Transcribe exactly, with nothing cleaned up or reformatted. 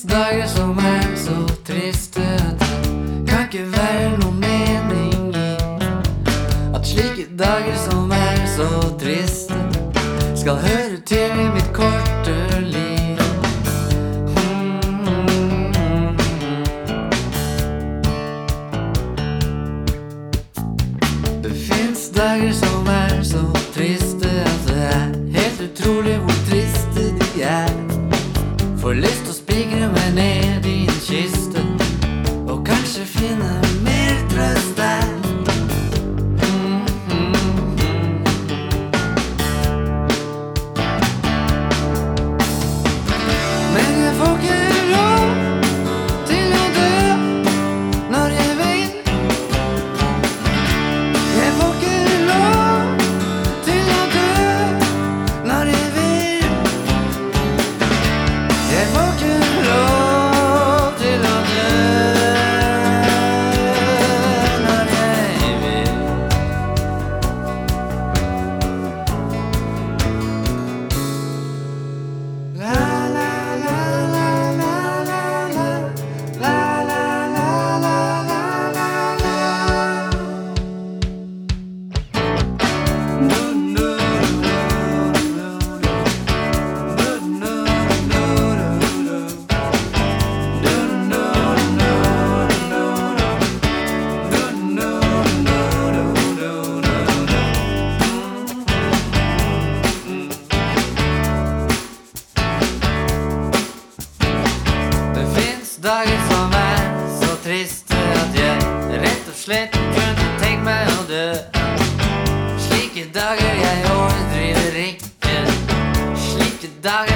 dager som er så triste at det kan ikke være noe mening i at slike dager som er så triste skal høre til i mitt korte liv. Det finnes dager som er så triste at det er helt utrolig hvor triste de er. Får lyst til å spikre meg ned i en kiste og kanskje finne mer trøst der. Mm, mm, mm. Men jeg får ikke lov til å dø når jeg vil. Jeg får ikke lov til å dø når jeg vil. Jeg får ikke lov til å dø når jeg vil. La la la la la la la la la la la la la. No no no no no no no no. Det finnes dager som er så triste at jeg rett og slett kunne tenkt meg å dø. Slike dager jeg overdriver ikke. Slike dager